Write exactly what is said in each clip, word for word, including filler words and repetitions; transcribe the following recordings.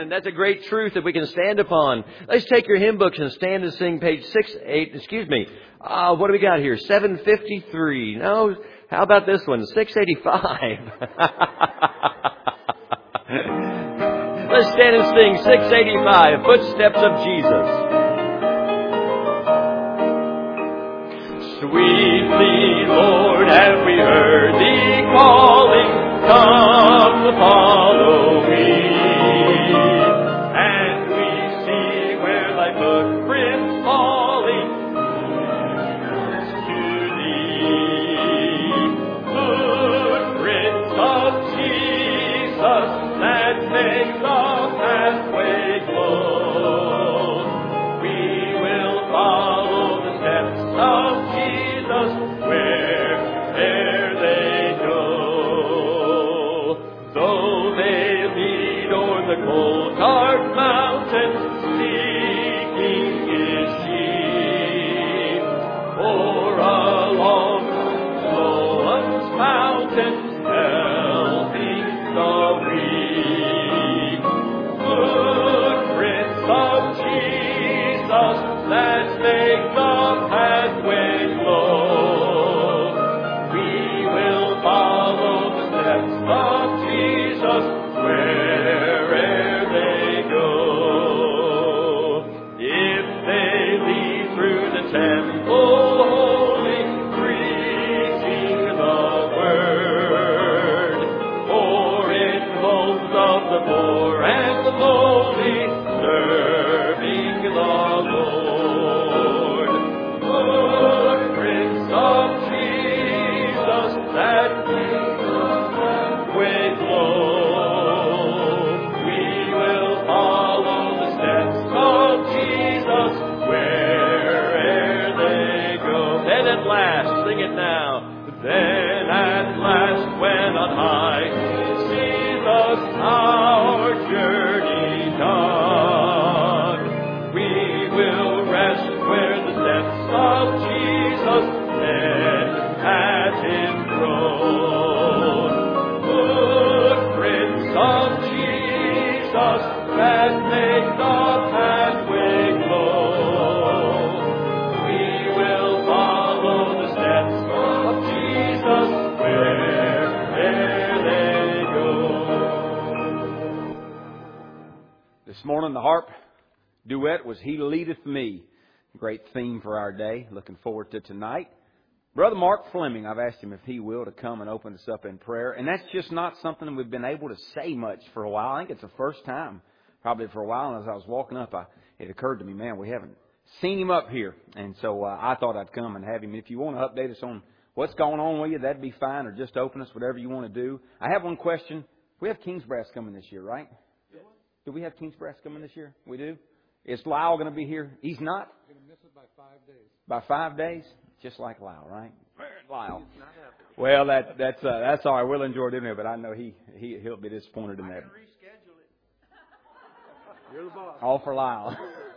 That's a great truth that we can stand upon. Let's take your hymn books and stand and sing page six, eight, excuse me. Uh, what do we got here? seven fifty-three. No, how about this one? six eighty-five. Let's stand and sing six eighty-five, Footsteps of Jesus. Sweetly, Lord, have we heard Thee calling, come follow me. And we see where Thy footprints falling to Thee. Footprints of Jesus that make the pathway glow. We will follow the steps of Jesus where'er they go. Though they lead o'er the cold dark mountains, seeking His sheep, or along Sloan's mountains, helping the weak. Footprints of Jesus that make the pathway glow. We will follow the steps of Jesus where'er they go. If they lead through the temple holy, preaching the word, or in homes of the poor and the lowly, serving the Lord. Footprints of Jesus that lead the pathway glow. We will follow the steps of Jesus where'er they go. Then at last, sing it now. Then at last, when on high sees us our journey done, we will rest where the steps of Jesus led at His throne. Footprints of Jesus that make the pathway glow. We will follow the steps of Jesus where'er they go. This morning the harp duet was He Leadeth Me. Great theme for our day. Looking forward to tonight. Brother Mark Fleming, I've asked him if he will to come and open us up in prayer. And that's just not something we've been able to say much for a while. I think it's the first time probably for a while. And as I was walking up, I, it occurred to me, man, we haven't seen him up here. And so uh, I thought I'd come and have him. If you want to update us on what's going on with you, that'd be fine. Or just open us, whatever you want to do. I have one question. We have King's Brass coming this year, right? Yes. Do we have King's Brass coming this year? We do? Is Lyle going to be here? He's not? We're going to miss it by five days. By five days? Just like Lyle, right? Lyle. He's not happy. Well, that, that's uh, that's all right. We'll enjoy it in there, but I know he, he, he'll be disappointed in I that. can reschedule it. You're the boss. All for Lyle.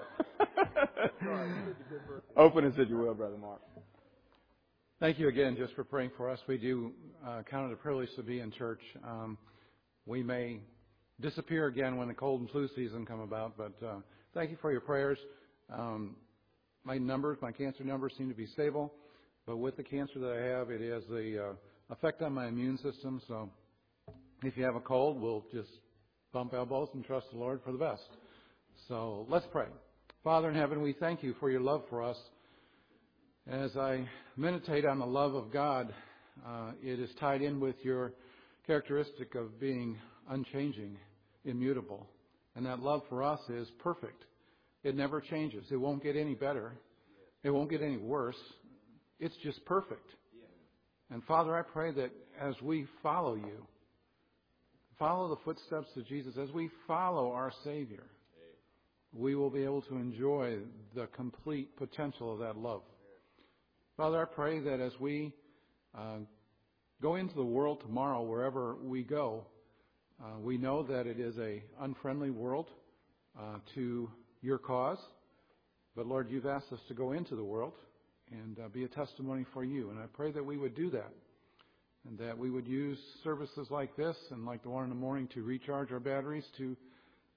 Open as if you will, Brother Mark. Thank you again just for praying for us. We do uh, count it a privilege to be in church. Um, we may disappear again when the cold and flu season come about, but uh, thank you for your prayers. Um, my numbers, my cancer numbers seem to be stable, but with the cancer that I have, it has the uh, effect on my immune system. So if you have a cold, we'll just bump elbows and trust the Lord for the best. So let's pray. Father in heaven, we thank you for your love for us. As I meditate on the love of God, uh, it is tied in with your characteristic of being unchanging, immutable. And that love for us is perfect. It never changes. It won't get any better. It won't get any worse. It's just perfect. And Father, I pray that as we follow you, follow the footsteps of Jesus, as we follow our Savior, we will be able to enjoy the complete potential of that love. Father, I pray that as we uh, go into the world tomorrow, wherever we go, uh, we know that it is an unfriendly world uh, to your cause. But Lord, you've asked us to go into the world and uh, be a testimony for you. And I pray that we would do that. And that we would use services like this and like the one in the morning to recharge our batteries, to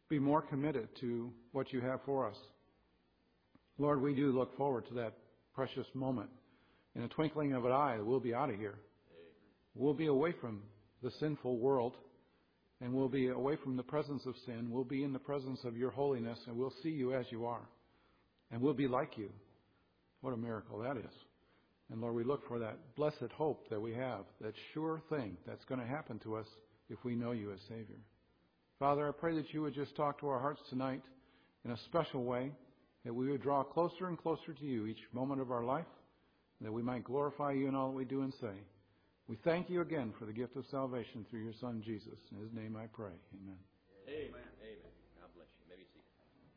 be more committed to what you have for us. Lord, we do look forward to that precious moment. In a twinkling of an eye, we'll be out of here. We'll be away from the sinful world, and we'll be away from the presence of sin. We'll be in the presence of your holiness, and we'll see you as you are. And we'll be like you. What a miracle that is. And Lord, we look for that blessed hope that we have, that sure thing that's going to happen to us if we know you as Savior. Father, I pray that you would just talk to our hearts tonight in a special way, that we would draw closer and closer to you each moment of our life, that we might glorify you in all that we do and say. We thank you again for the gift of salvation through your Son, Jesus. In his name I pray. Amen. Amen. Amen. God bless you. Maybe see.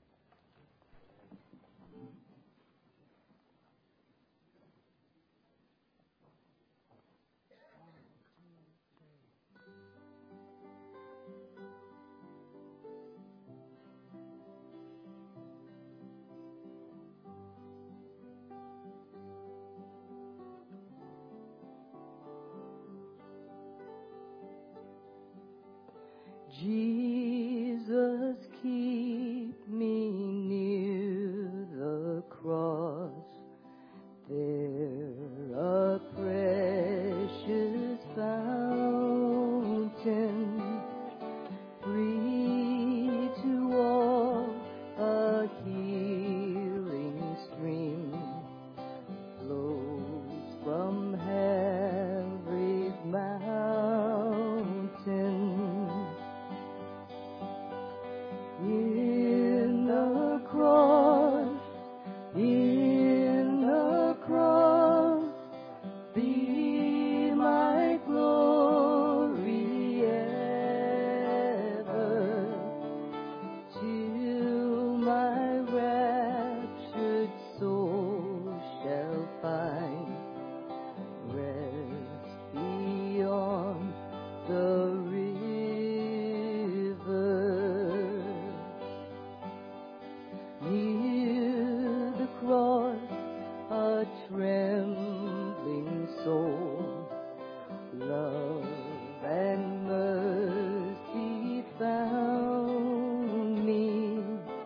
Jesus, keep me near the cross, there a precious fountain, free to all, a healing stream flows from Calvary's mountain. In the cross, in the cross, be my glory ever, till my raptured soul shall find rest beyond the near the cross, a trembling soul, love and mercy found me.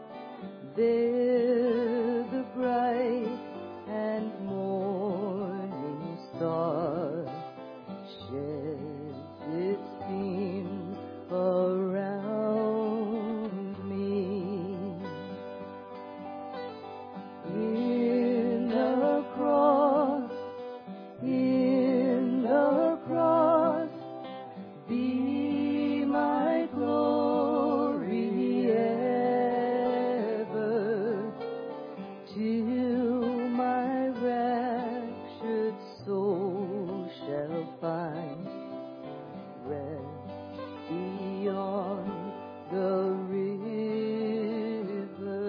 There the bright and morning star sheds its beams around me. In the cross, in the cross, be my glory ever, till my raptured soul shall find rest beyond the river.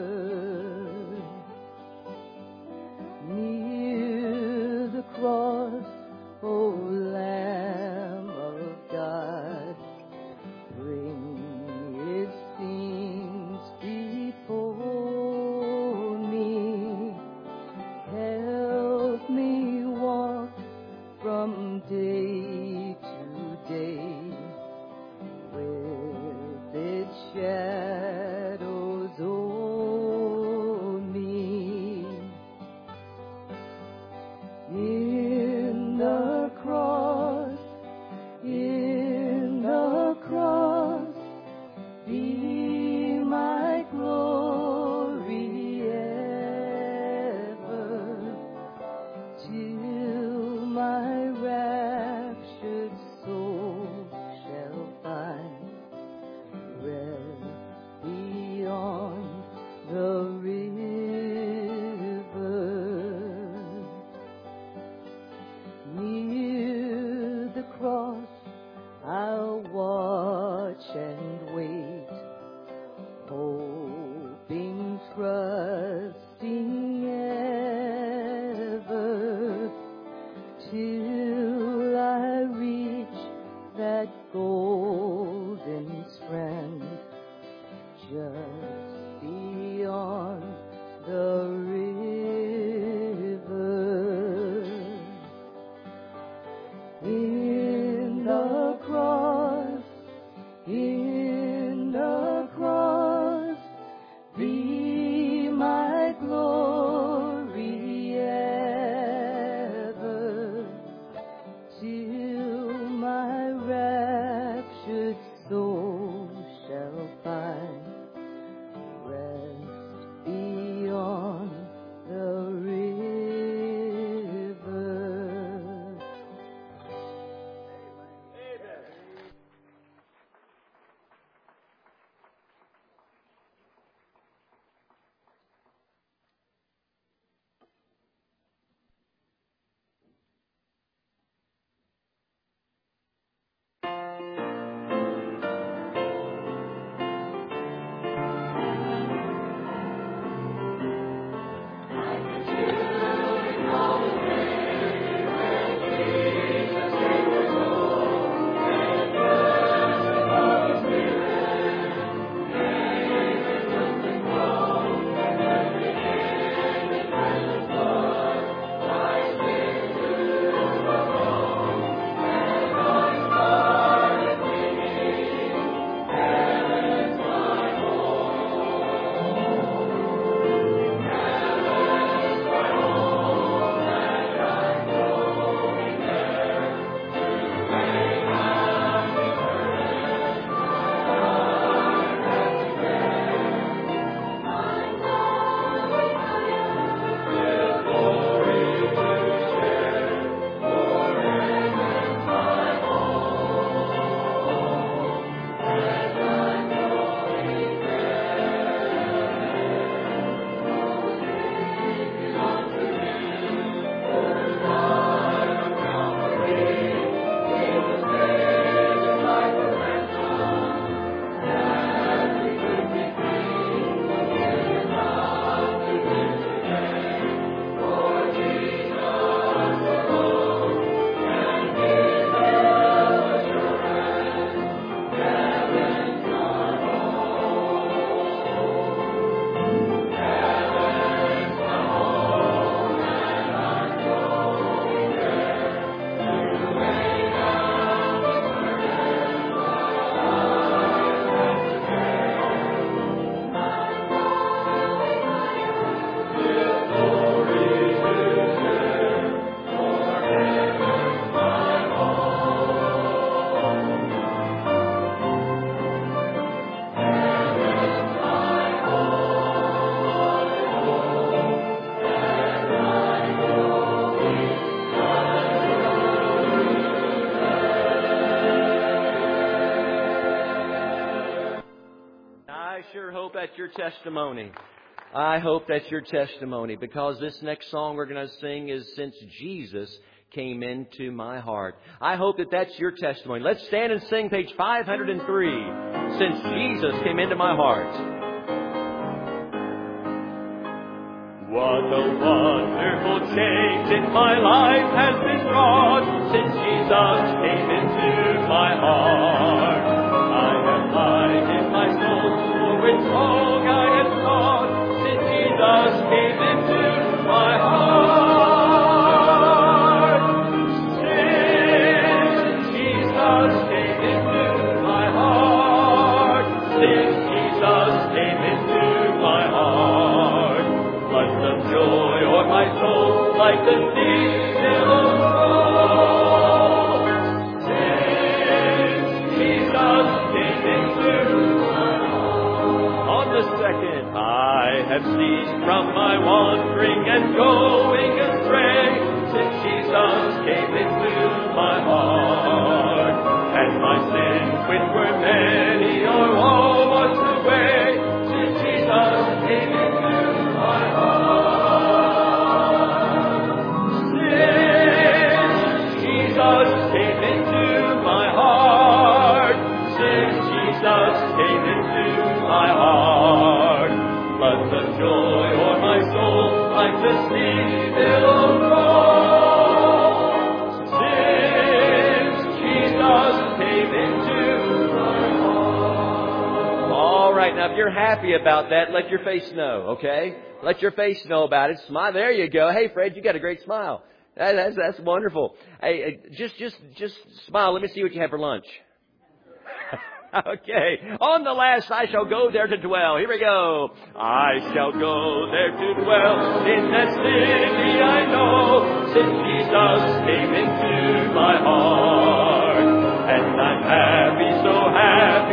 Near the cross, O Lamb of God, bring its sins before me. Help me walk from day to day with its shadows o'er me. In the cross, in the cross, be my glory ever, till my raptured soul shall find rest beyond the river. Near the cross, I'll watch and wait, hoping, trusting ever, till I reach that golden strand just beyond the river. In the cross, in soul shall find rest beyond the river. That's your testimony. I hope that's your testimony, because this next song we're going to sing is Since Jesus Came Into My Heart. I hope that that's your testimony. Let's stand and sing page five hundred three, Since Jesus Came Into My Heart. What a wonderful change in my life has been wrought since Jesus came into my heart. I have life in my soul, for which long I had sought, since Jesus came into my heart. Since Jesus came into my heart, since Jesus came into my heart, floods of joy o'er my soul, like the deep billows roll. Since Jesus came into my heart. On the second, I have ceased from my wandering and going astray, since Jesus came into my heart. And my sins, which were many, are all washed away, since Jesus came into my heart. Since Jesus came into my heart, since Jesus came into my heart, floods of joy o'er my soul, like the sea billows roll. Since Jesus came into my heart. All right, now if you're happy about that, let your face know, okay? Let your face know about it. Smile. There you go. Hey, Fred, you got a great smile. That, that's that's wonderful. Hey, just just just smile. Let me see what you have for lunch. Okay. On the last, I shall go there to dwell. Here we go. I shall go there to dwell in that city I know, since Jesus came into my heart. And I'm happy, so happy.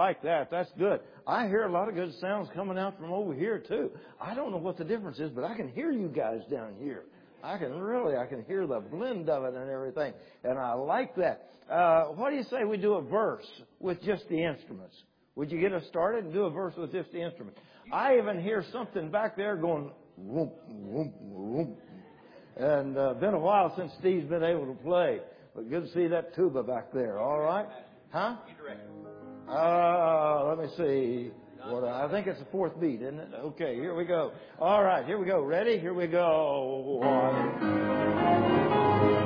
like that. That's good. I hear a lot of good sounds coming out from over here, too. I don't know what the difference is, but I can hear you guys down here. I can really, I can hear the blend of it and everything. And I like that. Uh, what do you say we do a verse with just the instruments? Would you get us started and do a verse with just the instruments? I even hear something back there going, whoop, whoop, whoop. And uh, been a while since Steve's been able to play. But good to see that tuba back there. All right? Huh? Uh, let me see. What, I think it's the fourth beat, isn't it? Okay, here we go. All right, here we go. Ready? Here we go. One.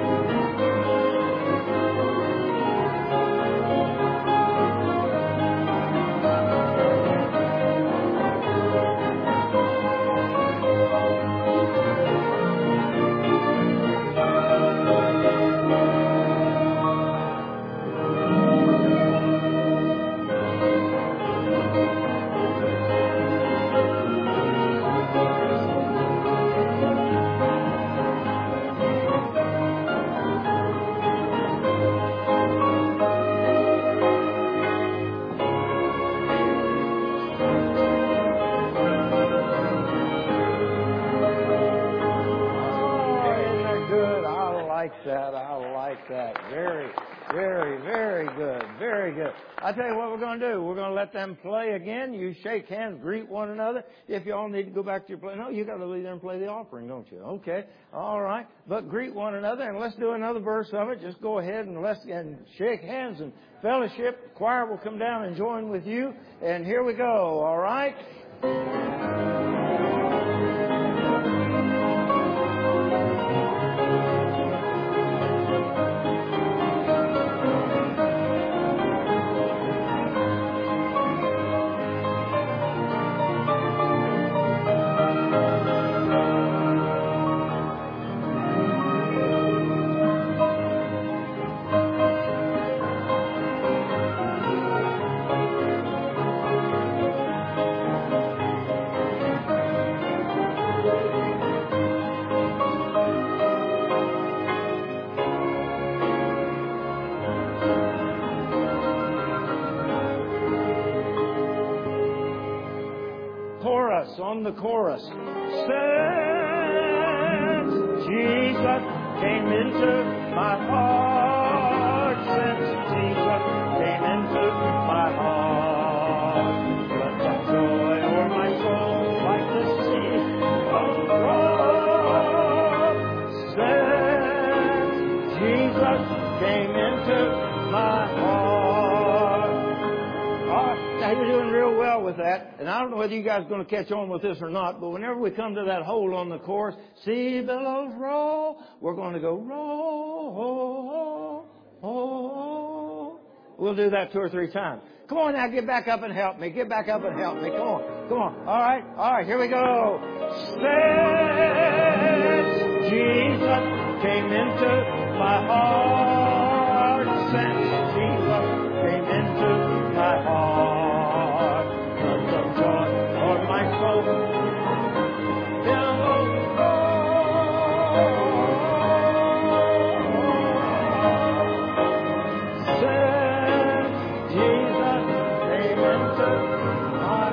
That. I like that. Very, very, very good. Very good. I tell you what we're going to do. We're going to let them play again. You shake hands, greet one another. If you all need to go back to your play, no, you got to leave there and play the offering, don't you? Okay. All right. But greet one another and let's do another verse of it. Just go ahead and let's and shake hands and fellowship. Choir will come down and join with you. And here we go. All right. On the chorus. Since Jesus came into my heart, since Jesus came into my heart, let the joy o'er my soul like the sea of God. Since Jesus came into my heart. Oh, now you're doing real well with that. And I don't know whether you guys are going to catch on with this or not, but whenever we come to that hole on the chorus, sea billows roll, we're going to go roll, roll. We'll do that two or three times. Come on now, get back up and help me. Get back up and help me. Come on, come on. All right, all right, here we go. Since Jesus came into my heart, since Jesus came into my heart. My soul, since Jesus came into my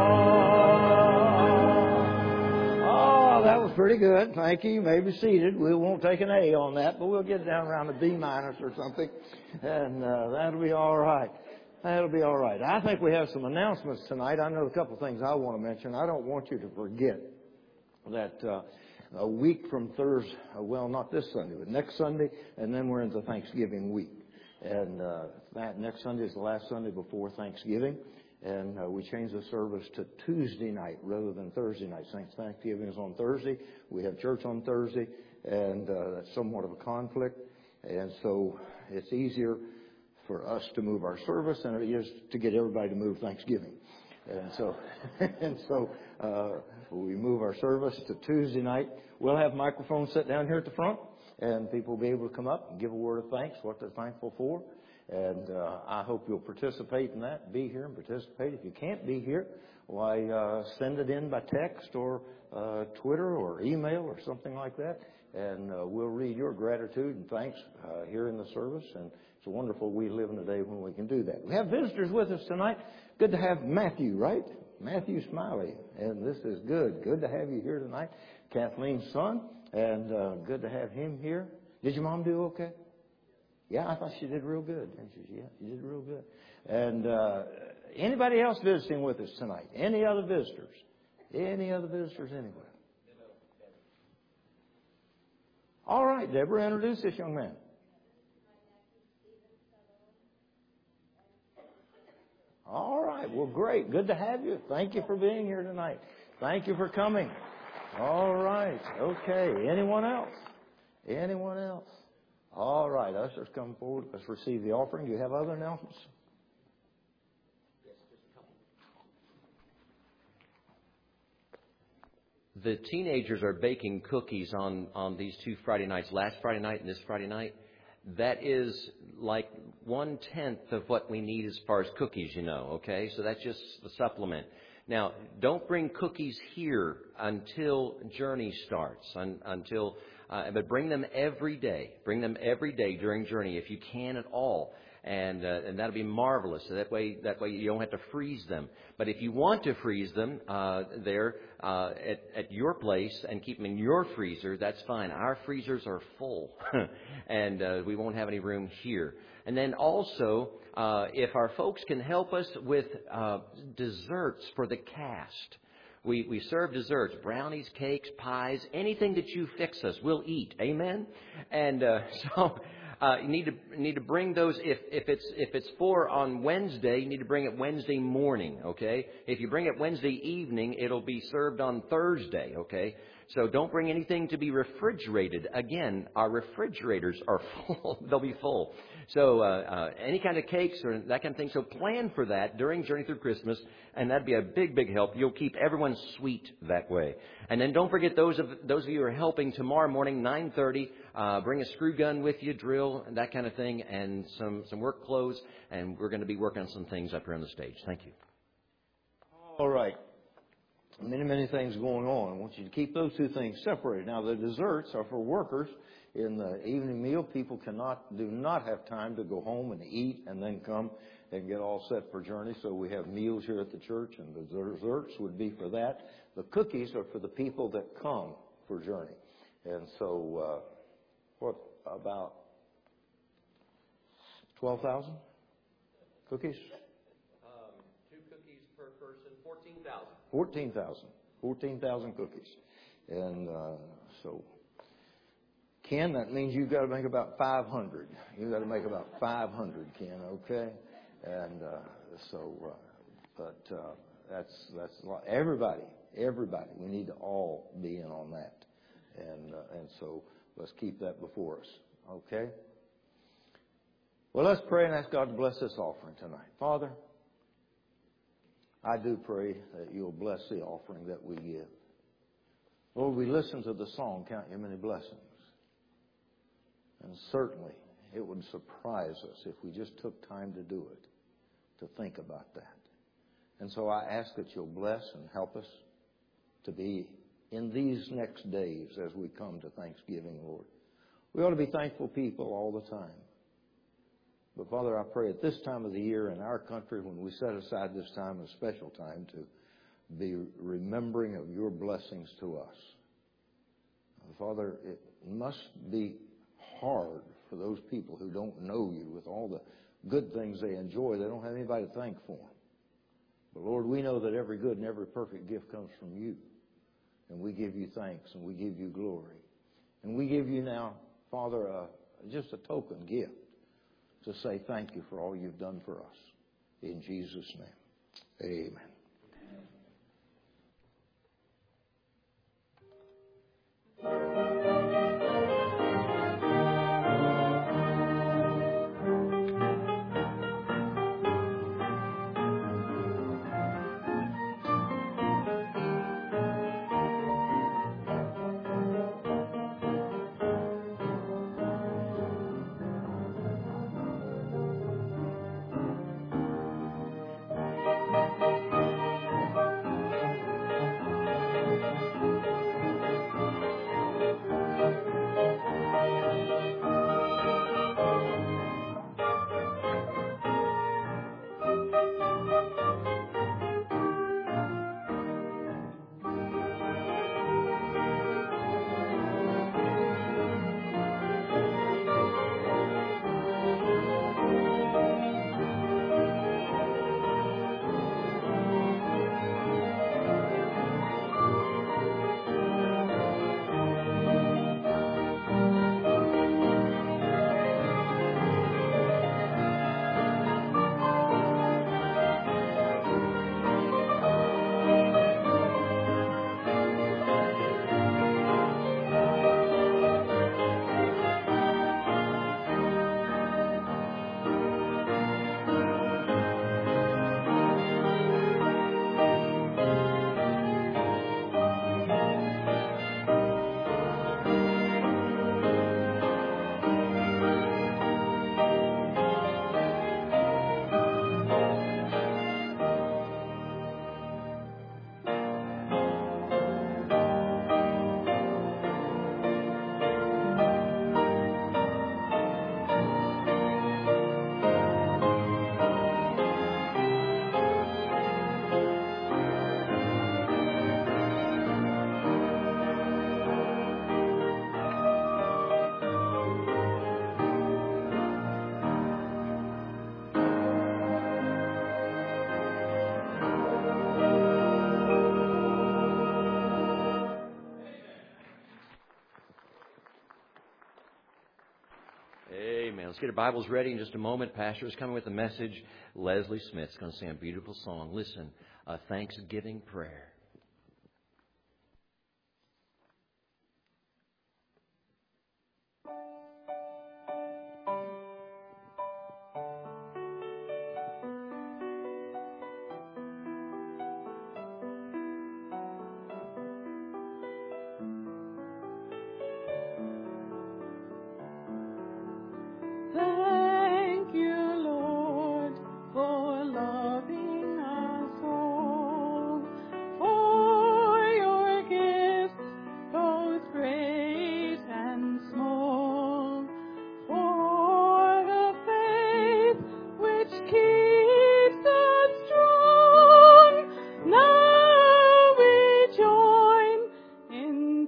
heart. Oh, that was pretty good. Thank you. You may be seated. We won't take an A on that, but we'll get down around a B minus or something, and uh, that'll be all right. That'll be all right. I think we have some announcements tonight. I know a couple of things I want to mention. I don't want you to forget that uh, a week from Thursday, well, not this Sunday, but next Sunday, and then we're into Thanksgiving week. And uh, that next Sunday is the last Sunday before Thanksgiving. And uh, we changed the service to Tuesday night rather than Thursday night. Since Thanksgiving is on Thursday, we have church on Thursday, and uh, that's somewhat of a conflict. And so it's easier for us to move our service than it is to get everybody to move Thanksgiving. And so, and so uh, we move our service to Tuesday night. We'll have microphones set down here at the front, and people will be able to come up and give a word of thanks, what they're thankful for. And uh, I hope you'll participate in that, be here and participate. If you can't be here, why, uh, send it in by text or uh, Twitter or email or something like that. and uh, we'll read your gratitude and thanks uh, here in the service. And it's wonderful we live in a day when we can do that. We have visitors with us tonight. Good to have Matthew, right? Matthew Smiley, and this is good. Good to have you here tonight. Kathleen's son, and uh, good to have him here. Did your mom do okay? Yeah, I thought she did real good. Didn't she? Yeah, she did real good. And uh, anybody else visiting with us tonight? Any other visitors? Any other visitors anywhere? All right, Deborah, introduce this young man. All right, well, great. Good to have you. Thank you for being here tonight. Thank you for coming. All right, okay. Anyone else? Anyone else? All right, ushers, come forward. Let's receive the offering. Do you have other announcements? The teenagers are baking cookies on, on these two Friday nights, last Friday night and this Friday night. That is like one-tenth of what we need as far as cookies, you know, okay? So that's just the supplement. Now, don't bring cookies here until Journey starts, un, until, uh, but bring them every day. Bring them every day during Journey if you can at all. And, uh, and that'll be marvelous. So that way, that way you don't have to freeze them. But if you want to freeze them uh, there uh, at, at your place and keep them in your freezer, that's fine. Our freezers are full, and uh, we won't have any room here. And then also, uh, if our folks can help us with uh, desserts for the cast. We, we serve desserts, brownies, cakes, pies, anything that you fix us, we'll eat. Amen? And uh, so... Uh, you need to need to bring those. If if it's if it's for on Wednesday, you need to bring it Wednesday morning. Okay. If you bring it Wednesday evening, it'll be served on Thursday. Okay. So don't bring anything to be refrigerated. Again, our refrigerators are full. They'll be full. So uh, uh, any kind of cakes or that kind of thing. So plan for that during Journey Through Christmas, and that'd be a big, big help. You'll keep everyone sweet that way. And then don't forget those of those of you who are helping tomorrow morning, nine thirty. Uh, bring a screw gun with you, drill, and that kind of thing, and some some work clothes. And we're going to be working on some things up here on the stage. Thank you. All right. Many, many things going on. I want you to keep those two things separated. Now, the desserts are for workers. In the evening meal, people cannot, do not have time to go home and eat and then come and get all set for Journey. So we have meals here at the church, and the desserts would be for that. The cookies are for the people that come for Journey. And so, uh, what, about twelve thousand cookies? Um, two cookies per person, fourteen thousand. fourteen thousand. fourteen thousand cookies. And uh, so, Ken, that means you've got to make about five hundred. You've got to make about five hundred, Ken, okay? And uh, so, uh, but uh, that's, that's a lot. Everybody, everybody, we need to all be in on that. And, uh, and so, let's keep that before us, okay? Well, let's pray and ask God to bless this offering tonight. Father, I do pray that you'll bless the offering that we give. Lord, we listen to the song, Count Your Many Blessings. And certainly, it would surprise us if we just took time to do it, to think about that. And so I ask that you'll bless and help us to be in these next days as we come to Thanksgiving, Lord. We ought to be thankful people all the time. But, Father, I pray at this time of the year in our country, when we set aside this time, a special time, to be remembering of your blessings to us. And Father, it must be hard for those people who don't know you with all the good things they enjoy. They don't have anybody to thank for them. But, Lord, we know that every good and every perfect gift comes from you. And we give you thanks and we give you glory. And we give you now, Father, uh, just a token gift to say thank you for all you've done for us. In Jesus' name, amen. Amen. Let's get our Bibles ready in just a moment. Pastor is coming with a message. Leslie Smith's going to sing a beautiful song. Listen, a Thanksgiving prayer. Thank you, Lord, for loving us all, for your gifts, both great and small, for the faith which keeps us strong. Now we join in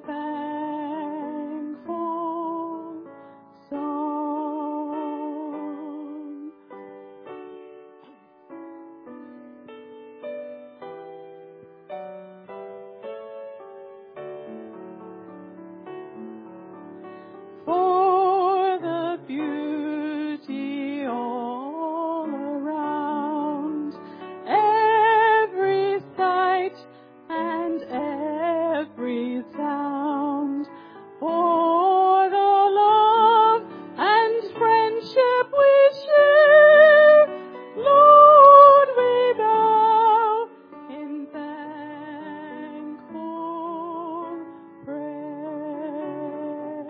thankful song. For the beauty all around, every sight and every sound, for the love and friendship we share, Lord, we bow in thankful prayer.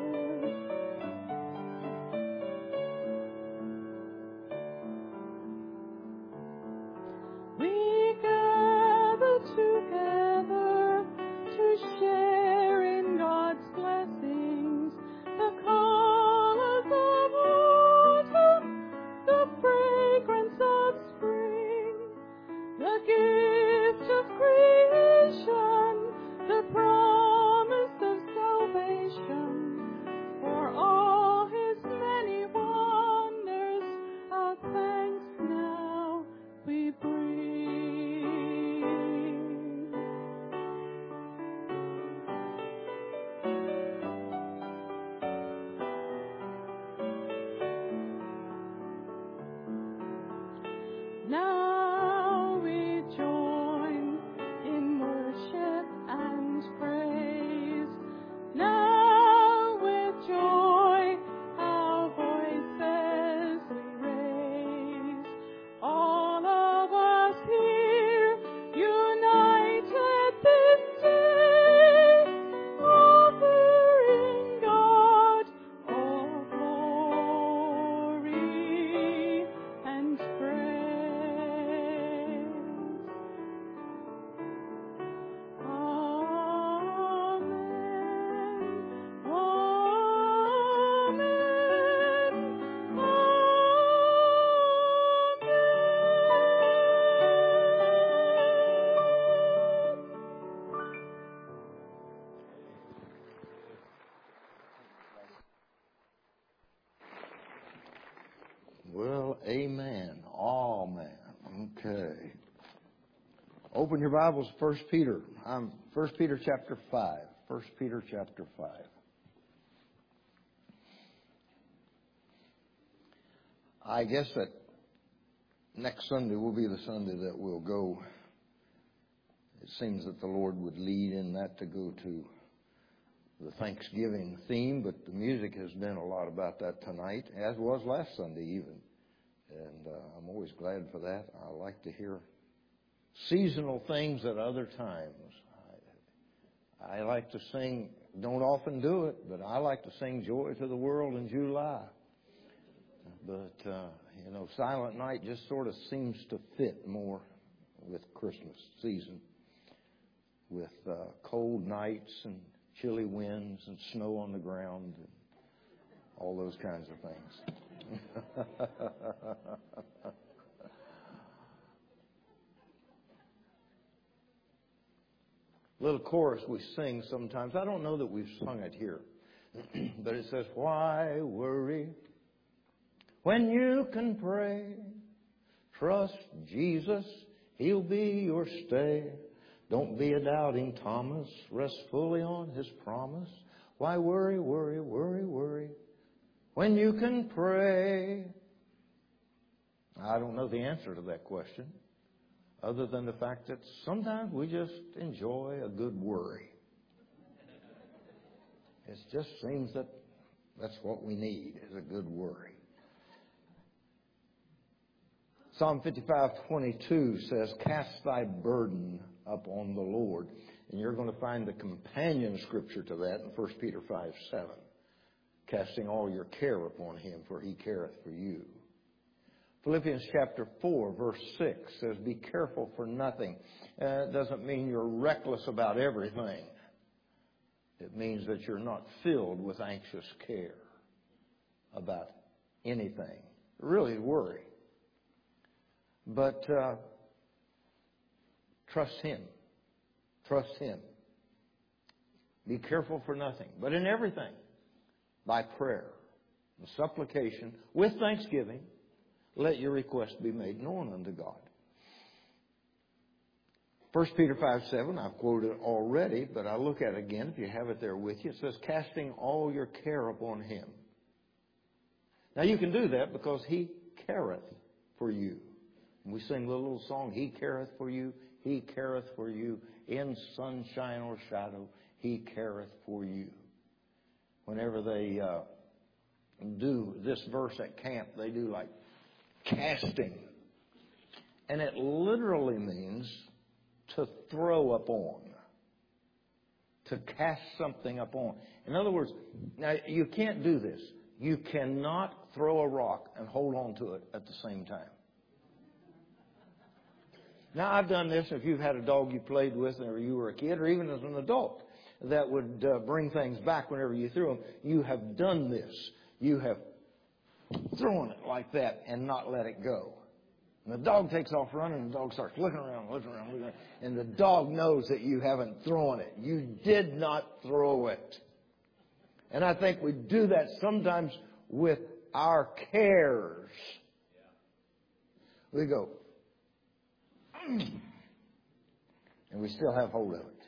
We gather together to share in God's blessings, the colors of autumn, the fragrance of spring, the gift of creation, the promise of salvation. For all His many wonders, our thanks now we bring. Now we join in worship and praise. Now with joy our voices we raise. All of us here united this day, offering God all glory and praise. Amen. Amen. Amen. Well, amen. Amen. Okay. Open your Bibles, First Peter. I'm First Peter chapter five. First Peter chapter five. I guess that next Sunday will be the Sunday that we'll go. It seems that the Lord would lead in that to go to the Thanksgiving theme, but the music has been a lot about that tonight, as was last Sunday even. And uh, I'm always glad for that. I like to hear seasonal things at other times. I, I like to sing, don't often do it, but I like to sing Joy to the World in July. But, uh, you know, Silent Night just sort of seems to fit more with Christmas season, with uh, cold nights and chilly winds and snow on the ground and all those kinds of things. Little chorus we sing sometimes. I don't know that we've sung it here, but it says, why worry when you can pray? Trust Jesus, He'll be your stay. Don't be a doubting Thomas. Rest fully on His promise. Why worry, worry, worry, worry when you can pray? I don't know the answer to that question, other than the fact that sometimes we just enjoy a good worry. It just seems that that's what we need, is a good worry. Psalm fifty-five twenty-two says, cast thy burden upon the Lord. And you're going to find the companion scripture to that in First Peter five seven. Casting all your care upon him, for he careth for you. Philippians chapter four, verse six says, be careful for nothing. Uh, it doesn't mean you're reckless about everything. It means that you're not filled with anxious care about anything. Really worry. But uh, trust him. Trust him. Be careful for nothing, but in everything, by prayer and supplication, with thanksgiving, let your request be made known unto God. First Peter five seven, I've quoted it already, but I'll look at it again if you have it there with you. It says, casting all your care upon him. Now you can do that because he careth for you. And we sing the little song, he careth for you, he careth for you. In sunshine or shadow, he careth for you. Whenever they uh, do this verse at camp, they do like casting. And it literally means to throw upon. To cast something upon. In other words, now you can't do this. You cannot throw a rock and hold on to it at the same time. Now, I've done this if you've had a dog you played with whenever you were a kid, or even as an adult, that would uh, bring things back whenever you threw them. You have done this. You have thrown it like that and not let it go. And the dog takes off running, and the dog starts looking around, looking around, looking around. And the dog knows that you haven't thrown it. You did not throw it. And I think we do that sometimes with our cares. We go, and we still have hold of it.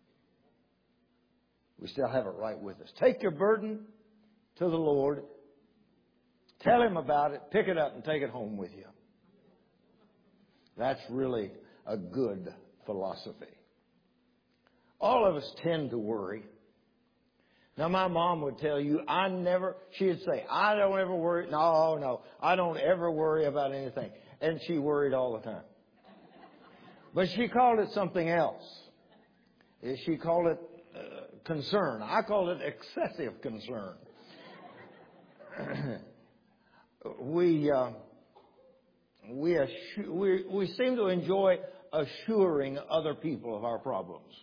We still have it right with us. Take your burden to the Lord. Tell him about it. Pick it up and take it home with you. That's really a good philosophy. All of us tend to worry. Now, my mom would tell you, I never, she'd say, I don't ever worry. No, no, I don't ever worry about anything. And she worried all the time. But she called it something else. She called it uh, concern. I call it excessive concern. we, uh, we, assu- we, we seem to enjoy assuring other people of our problems.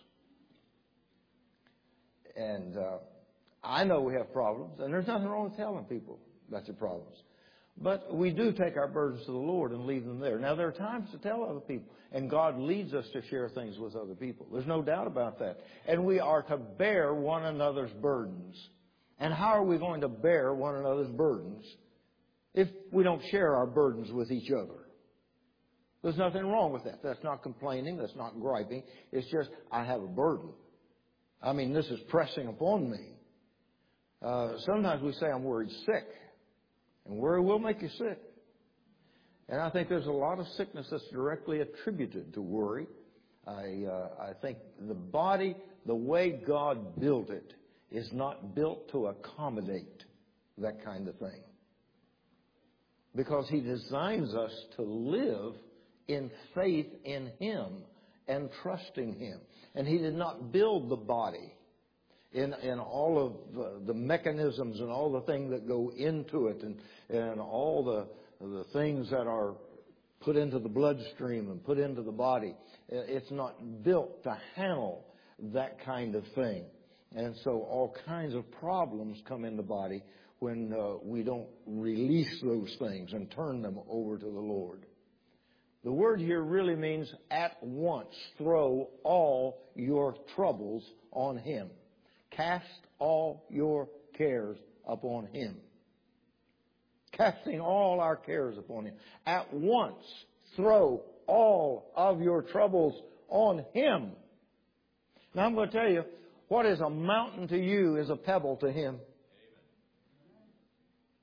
And uh, I know we have problems, and there's nothing wrong with telling people about your problems. But we do take our burdens to the Lord and leave them there. Now, there are times to tell other people, and God leads us to share things with other people. There's no doubt about that. And we are to bear one another's burdens. And how are we going to bear one another's burdens if we don't share our burdens with each other? There's nothing wrong with that. That's not complaining. That's not griping. It's just, I have a burden. I mean, this is pressing upon me. Uh, sometimes we say, I'm worried sick. And worry will make you sick. And I think there's a lot of sickness that's directly attributed to worry. I, uh, I think the body, the way God built it, is not built to accommodate that kind of thing. Because he designs us to live in faith in him and trusting him. And he did not build the body in in all of the, the mechanisms and all the things that go into it, and, and all the the things that are put into the bloodstream and put into the body. It's not built to handle that kind of thing. And so all kinds of problems come in the body when uh, we don't release those things and turn them over to the Lord. The word here really means at once throw all your troubles on him. Cast all your cares upon him. Casting all our cares upon him. At once throw all of your troubles on him. Now I'm going to tell you, what is a mountain to you is a pebble to him.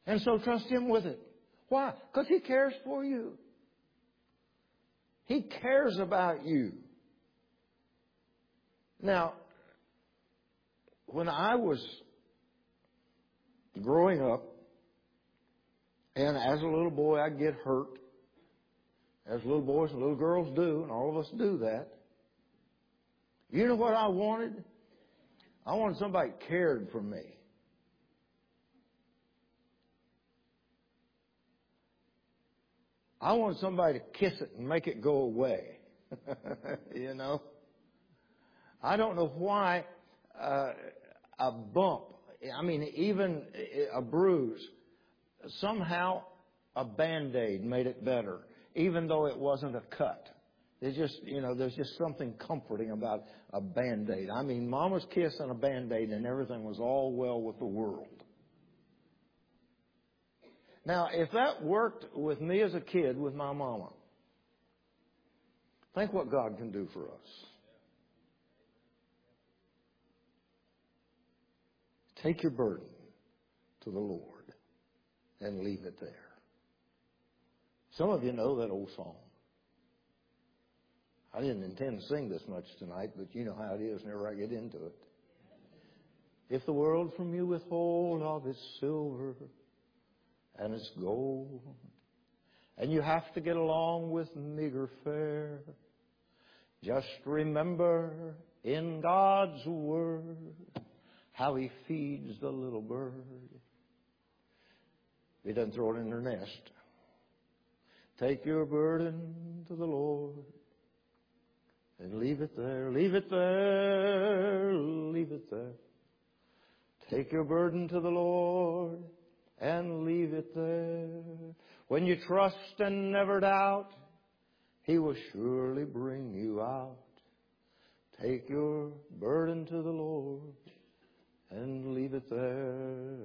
And so trust Him with it. Why? Because He cares for you. He cares about you. Now, when I was growing up, and as a little boy I'd get hurt, as little boys and little girls do, and all of us do that. You know what I wanted? I wanted somebody that cared for me. I wanted somebody to kiss it and make it go away. You know? I don't know why uh, a bump, I mean, even a bruise, somehow a Band-Aid made it better, even though it wasn't a cut. There's just, you know, there's just something comforting about a Band-Aid. I mean, Mama's kiss and a Band-Aid and everything was all well with the world. Now, if that worked with me as a kid with my mama, think what God can do for us. Take your burden to the Lord and leave it there. Some of you know that old song. I didn't intend to sing this much tonight, but you know how it is whenever I get into it. If the world from you withhold all its silver and its gold, and you have to get along with meager fare, just remember in God's Word how He feeds the little bird. He doesn't throw it in their nest. Take your burden to the Lord and leave it there, leave it there, leave it there. Take your burden to the Lord and leave it there. When you trust and never doubt, He will surely bring you out. Take your burden to the Lord and leave it there.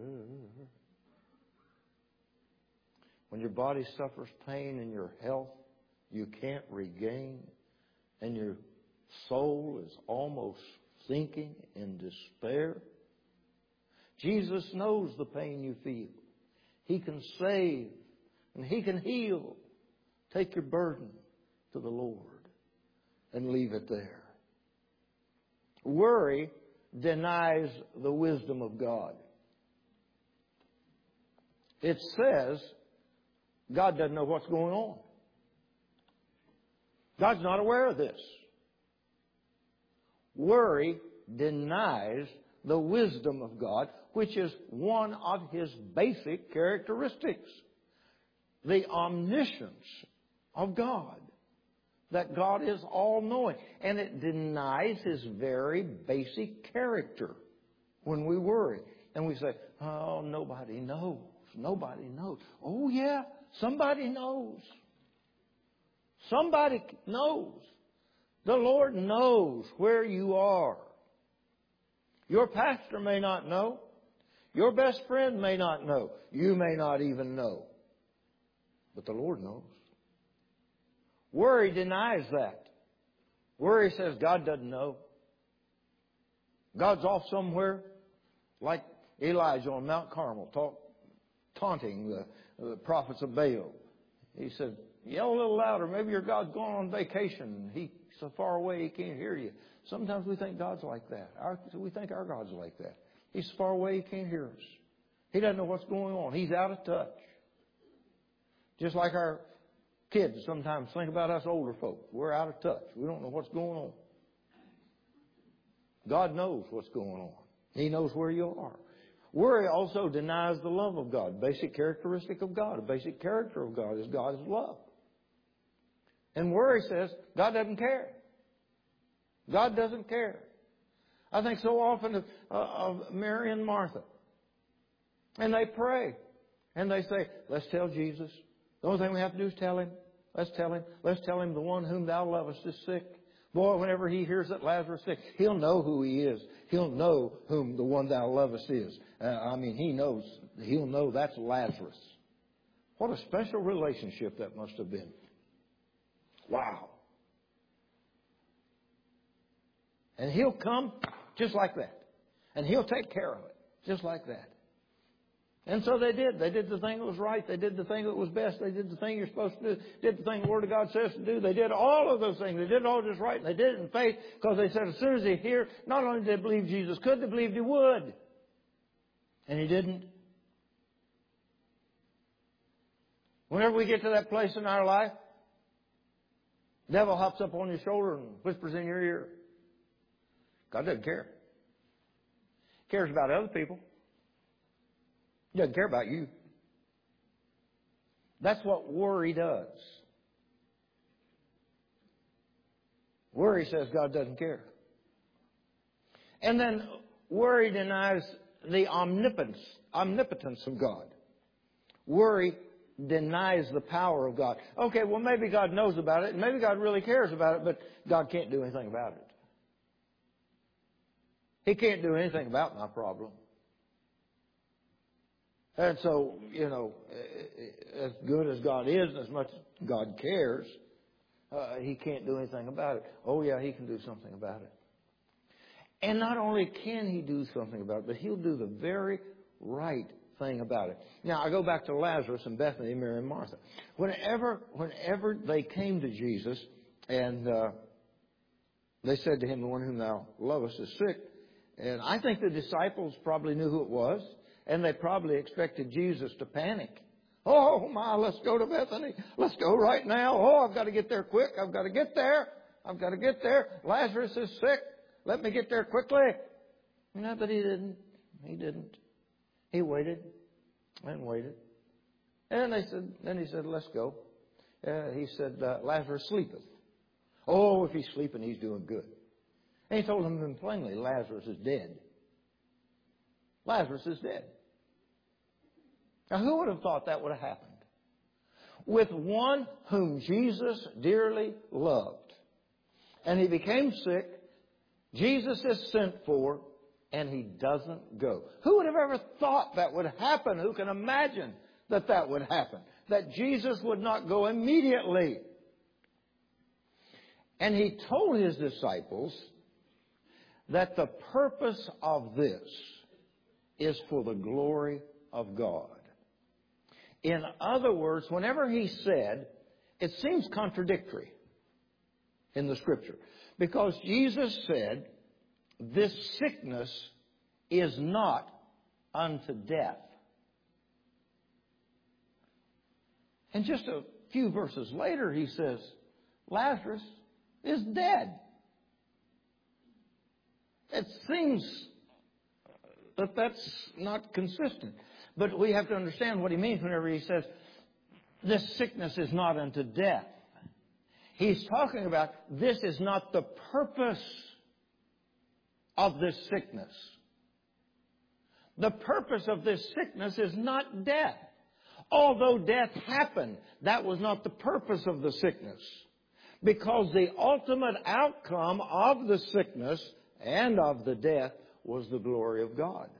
When your body suffers pain and your health you can't regain, and your soul is almost sinking in despair, Jesus knows the pain you feel. He can save and He can heal. Take your burden to the Lord and leave it there. Worry denies the wisdom of God. It says God doesn't know what's going on. God's not aware of this. Worry denies the wisdom of God, which is one of His basic characteristics. The omniscience of God. That God is all-knowing. And it denies His very basic character when we worry. And we say, oh, nobody knows. Nobody knows. Oh, yeah, somebody knows. Somebody knows. The Lord knows where you are. Your pastor may not know. Your best friend may not know. You may not even know. But the Lord knows. Worry denies that. Worry says God doesn't know. God's off somewhere, like Elijah on Mount Carmel, talk, taunting the, the prophets of Baal. He said, yell a little louder. Maybe your God's gone on vacation. He's so far away He can't hear you. Sometimes we think God's like that. Our, we think our God's like that. He's so far away He can't hear us. He doesn't know what's going on. He's out of touch. Just like our kids sometimes think about us older folk. We're out of touch. We don't know what's going on. God knows what's going on. He knows where you are. Worry also denies the love of God. Basic characteristic of God. A basic character of God is God's love. And worry says God doesn't care. God doesn't care. I think so often of, uh, of Mary and Martha. And they pray. And they say, let's tell Jesus. The only thing we have to do is tell Him. Let's tell Him. Let's tell Him the one whom Thou lovest is sick. Boy, whenever He hears that Lazarus is sick, He'll know who He is. He'll know whom the one Thou lovest is. Uh, I mean, He knows. He'll know that's Lazarus. What a special relationship that must have been. Wow. And He'll come just like that. And He'll take care of it just like that. And so they did. They did the thing that was right. They did the thing that was best. They did the thing you're supposed to do. Did the thing the Word of God says to do. They did all of those things. They did it all just right. And they did it in faith because they said as soon as they hear, not only did they believe Jesus could, they believed He would. And He didn't. Whenever we get to that place in our life, the devil hops up on your shoulder and whispers in your ear. God doesn't care. He cares about other people. He doesn't care about you. That's what worry does. Worry says God doesn't care. And then worry denies the omnipotence, omnipotence of God. Worry denies the power of God. Okay, well maybe God knows about it, and maybe God really cares about it, but God can't do anything about it. He can't do anything about my problem. And so, you know, as good as God is and as much as God cares, uh, He can't do anything about it. Oh, yeah, He can do something about it. And not only can He do something about it, but He'll do the very right thing about it. Now, I go back to Lazarus and Bethany, Mary and Martha. Whenever, whenever they came to Jesus and uh, they said to Him, the one whom Thou lovest is sick. And I think the disciples probably knew who it was. And they probably expected Jesus to panic. Oh, my, let's go to Bethany. Let's go right now. Oh, I've got to get there quick. I've got to get there. I've got to get there. Lazarus is sick. Let me get there quickly. No, but He didn't. He didn't. He waited and waited. And they said, then He said, let's go. Uh, he said, uh, Lazarus sleepeth. Oh, if he's sleeping, he's doing good. And He told them plainly, Lazarus is dead. Lazarus is dead. Now, who would have thought that would have happened? With one whom Jesus dearly loved. And he became sick. Jesus is sent for, and He doesn't go. Who would have ever thought that would happen? Who can imagine that that would happen? That Jesus would not go immediately. And He told His disciples that the purpose of this is for the glory of God. In other words, whenever He said, it seems contradictory in the Scripture. Because Jesus said, this sickness is not unto death. And just a few verses later, He says, Lazarus is dead. It seems that that's not consistent. But we have to understand what He means whenever He says, this sickness is not unto death. He's talking about this is not the purpose of this sickness. The purpose of this sickness is not death. Although death happened, that was not the purpose of the sickness. Because the ultimate outcome of the sickness and of the death was the glory of God.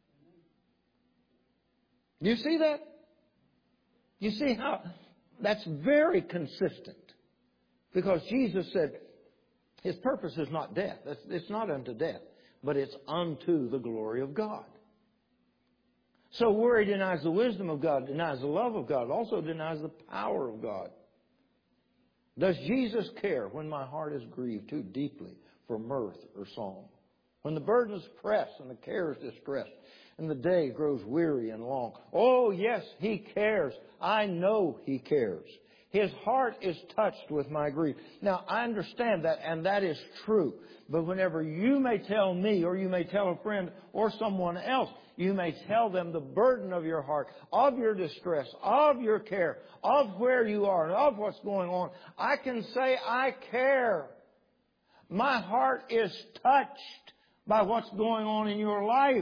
Do you see that? You see how that's very consistent. Because Jesus said His purpose is not death. It's not unto death, but it's unto the glory of God. So worry denies the wisdom of God, denies the love of God, also denies the power of God. Does Jesus care when my heart is grieved too deeply for mirth or song? When the burden is pressed and the care is distressed and the day grows weary and long. Oh, yes, He cares. I know He cares. His heart is touched with my grief. Now, I understand that, and that is true. But whenever you may tell me, or you may tell a friend or someone else, you may tell them the burden of your heart, of your distress, of your care, of where you are, and of what's going on. I can say, I care. My heart is touched by what's going on in your life.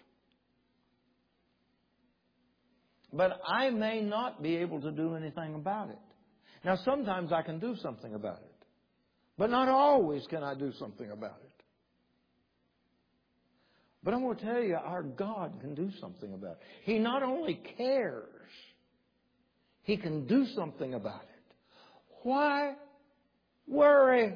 But I may not be able to do anything about it. Now, sometimes I can do something about it. But not always can I do something about it. But I'm going to tell you, our God can do something about it. He not only cares, He can do something about it. Why worry?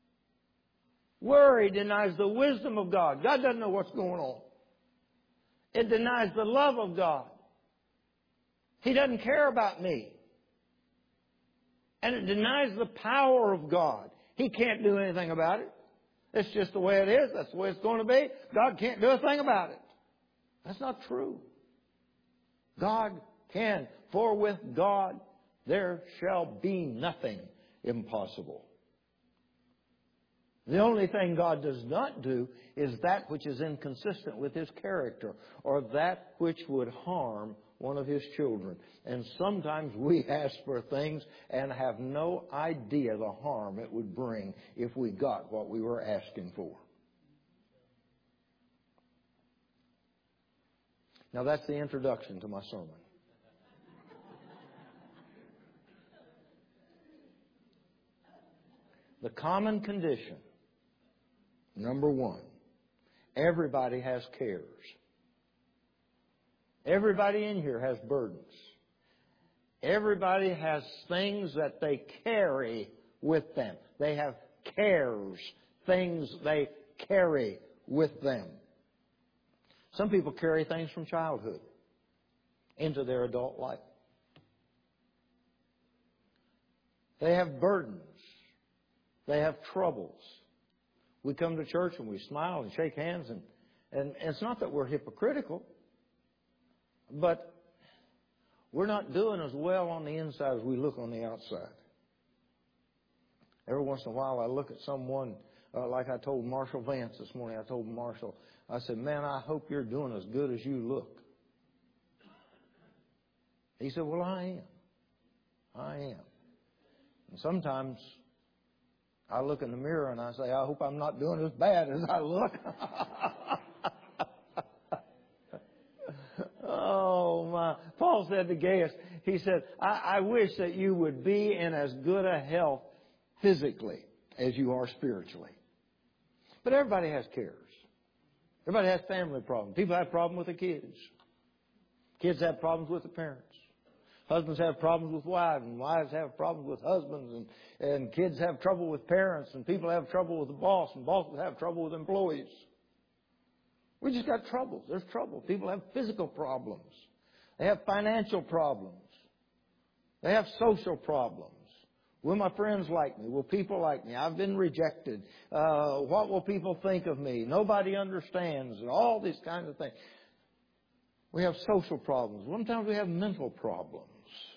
Worry denies the wisdom of God. God doesn't know what's going on. It denies the love of God. He doesn't care about me. And it denies the power of God. He can't do anything about it. It's just the way it is. That's the way it's going to be. God can't do a thing about it. That's not true. God can. For with God there shall be nothing impossible. The only thing God does not do is that which is inconsistent with His character, or that which would harm one of His children. And sometimes we ask for things and have no idea the harm it would bring if we got what we were asking for. Now that's the introduction to my sermon. The common condition, number one, everybody has cares. Everybody in here has burdens. Everybody has things that they carry with them. They have cares, things they carry with them. Some people carry things from childhood into their adult life. They have burdens. They have troubles. We come to church and we smile and shake hands, and, and, and it's not that we're hypocritical, but we're not doing as well on the inside as we look on the outside. Every once in a while I look at someone, uh, like I told Marshall Vance this morning. I told Marshall, I said, man, I hope you're doing as good as you look. He said, well, I am. I am. And sometimes I look in the mirror and I say, I hope I'm not doing as bad as I look. Oh, my. Paul said to Gaius, he said, I, I wish that you would be in as good a health physically as you are spiritually. But everybody has cares. Everybody has family problems. People have problems with their kids. Kids have problems with their parents. Husbands have problems with wives, and wives have problems with husbands, and, and kids have trouble with parents, and people have trouble with the boss, and bosses have trouble with employees. We just got troubles. There's trouble. People have physical problems. They have financial problems. They have social problems. Will my friends like me? Will people like me? I've been rejected. Uh, what will people think of me? Nobody understands. And all these kinds of things. We have social problems. Sometimes we have mental problems.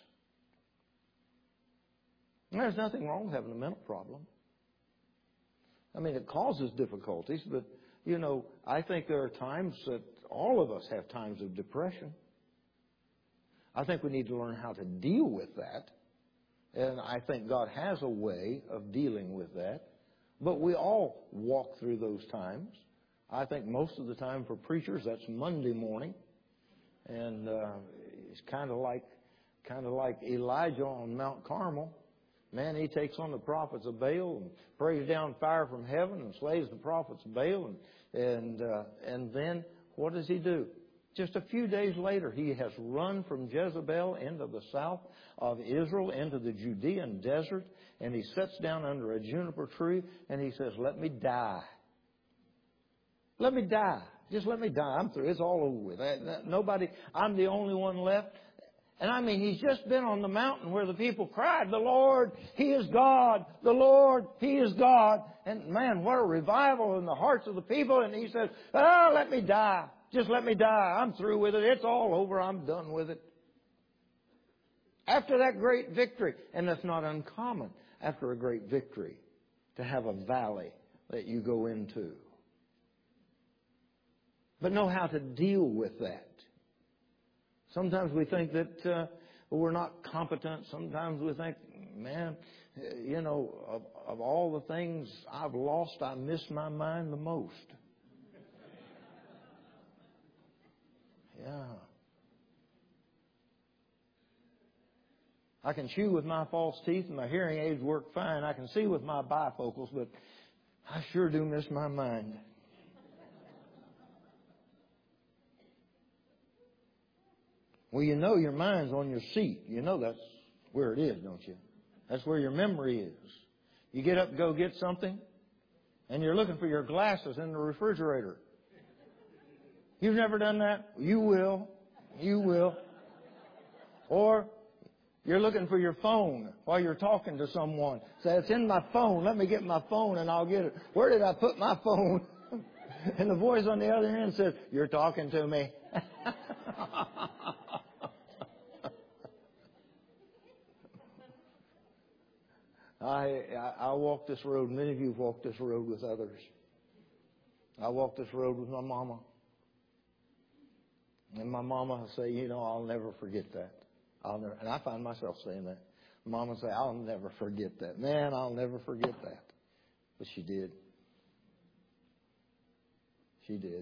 And there's nothing wrong with having a mental problem. I mean, it causes difficulties, but, you know, I think there are times that all of us have times of depression. I think we need to learn how to deal with that. And I think God has a way of dealing with that. But we all walk through those times. I think most of the time for preachers, that's Monday morning. And uh, it's kind of like, kind of like Elijah on Mount Carmel. Man, he takes on the prophets of Baal and prays down fire from heaven and slays the prophets of Baal. And and uh, and then what does he do? Just a few days later, he has run from Jezebel into the south of Israel, into the Judean desert, and he sits down under a juniper tree and he says, "Let me die. Let me die. Just let me die. I'm through. It's all over with. Nobody. I'm the only one left." And I mean, he's just been on the mountain where the people cried, "The Lord, He is God. The Lord, He is God." And man, what a revival in the hearts of the people. And he says, "Oh, let me die. Just let me die. I'm through with it. It's all over. I'm done with it." After that great victory, and that's not uncommon after a great victory, to have a valley that you go into. But know how to deal with that. Sometimes we think that uh, we're not competent. Sometimes we think, man, you know, of, of all the things I've lost, I miss my mind the most. Yeah. I can chew with my false teeth and my hearing aids work fine. I can see with my bifocals, but I sure do miss my mind. Well, you know your mind's on your seat. You know that's where it is, don't you? That's where your memory is. You get up and go get something, and you're looking for your glasses in the refrigerator. You've never done that? You will. You will. Or you're looking for your phone while you're talking to someone. Say, it's in my phone. Let me get my phone and I'll get it. Where did I put my phone? And the voice on the other end says, you're talking to me. I, I I walk this road. Many of you have walked this road with others. I walked this road with my mama. And my mama will say, you know, I'll never forget that. I'll never, and I find myself saying that. Mama will say, I'll never forget that. Man, I'll never forget that. But she did. She did.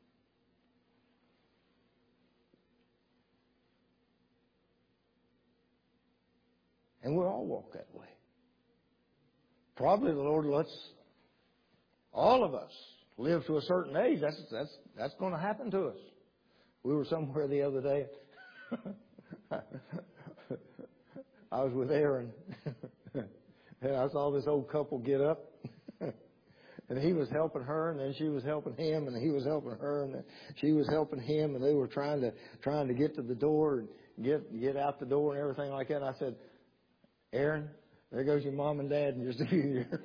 And we'll all walk that way. Probably the Lord lets all of us live to a certain age. That's that's that's going to happen to us. We were somewhere the other day. I was with Aaron, and I saw this old couple get up, and he was helping her, and then she was helping him, and he was helping her, and she was helping him, and they were trying to trying to get to the door and get get out the door and everything like that. And I said, Aaron, there goes your mom and dad in just a few years.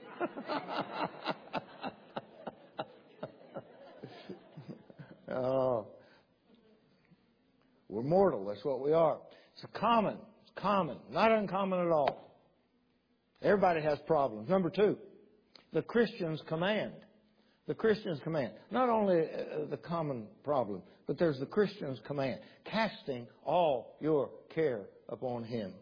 Oh, we're mortal. That's what we are. It's common. It's common. Not uncommon at all. Everybody has problems. Number two, the Christian's command. The Christian's command. Not only uh, the common problem, but there's the Christian's command. Casting all your care upon Him.